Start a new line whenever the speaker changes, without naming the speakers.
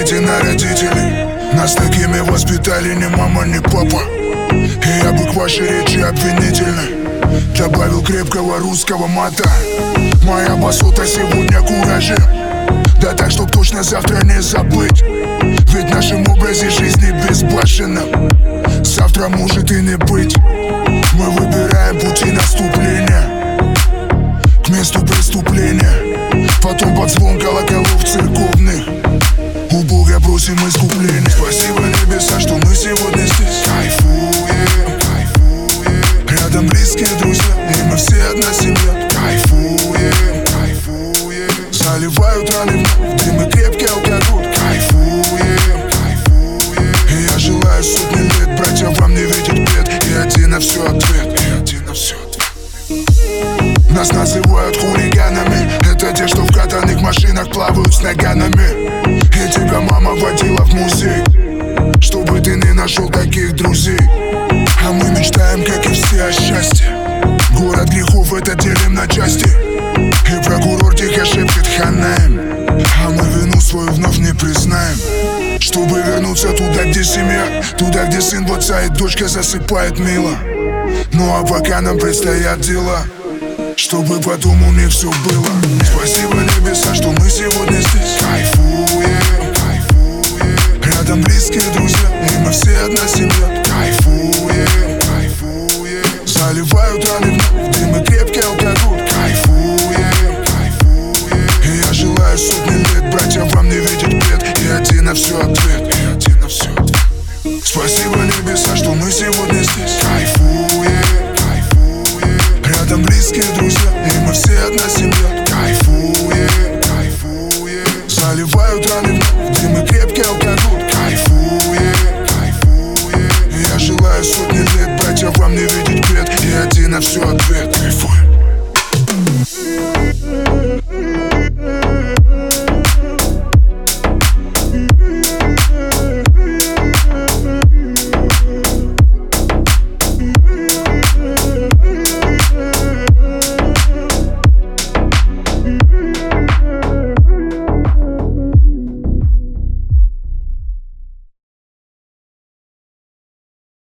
посмотрите на родителей. Нас такими воспитали ни мама, ни папа. И я бы к вашей речи обвинительной добавил крепкого русского мата. Моя басота сегодня куражи, да так, чтоб точно завтра не забыть. Ведь в нашем образе жизни безбашенном завтра может и не быть. Мы выбираем пути наступления к месту преступления, потом под звон колоколов церковных у Бога просим искупления. Спасибо небеса, что мы сегодня здесь. Кайфуем, кайфуем. Рядом близкие друзья, и мы все одна семья. Кайфуем, кайфуем. Заливают раны вновь, дым и крепкий алкоголь. Кайфуем, кайфуем. И я желаю сотни лет, братья, вам не видеть бед. И один на все ответ, и один на все ответ. Нас называют хулиганами, это те, что в катаных машинах плавают с наганами. И тебя мама водила в музей, чтобы ты не нашел таких друзей. А мы мечтаем, как и все, о счастье. Город грехов это делим на части. И прокурор тихо шепчет ханаем, а мы вину свою вновь не признаем. Чтобы вернуться туда, где семья, туда, где сын в отца и дочка засыпает мило. Ну а пока нам предстоят дела, чтобы потом у них все было. Спасибо небеса, что мы сегодня здесь. Кайфуем, кайфуем. Рядом близкие друзья, и мы все одна семья. Кайфуем, кайфуем. Заливают раны вновь, дым и крепкий алкоголь. Кайфуем, кайфуем. И я желаю сотни лет, братья, вам не видеть бед. И один на все ответ, и один на все ответ. Спасибо небеса, что мы сегодня здесь. Кайфуем, кайфуем. Рядом близкие друзья, и мы все одна семья. Кайфуем, кайфуем. Заливают раны вновь, дым и крепкий алкоголь. Кайфуем, кайфуем. И я желаю сотни лет, братья, вам не видеть бед. И один на все ответ. Кайфуем.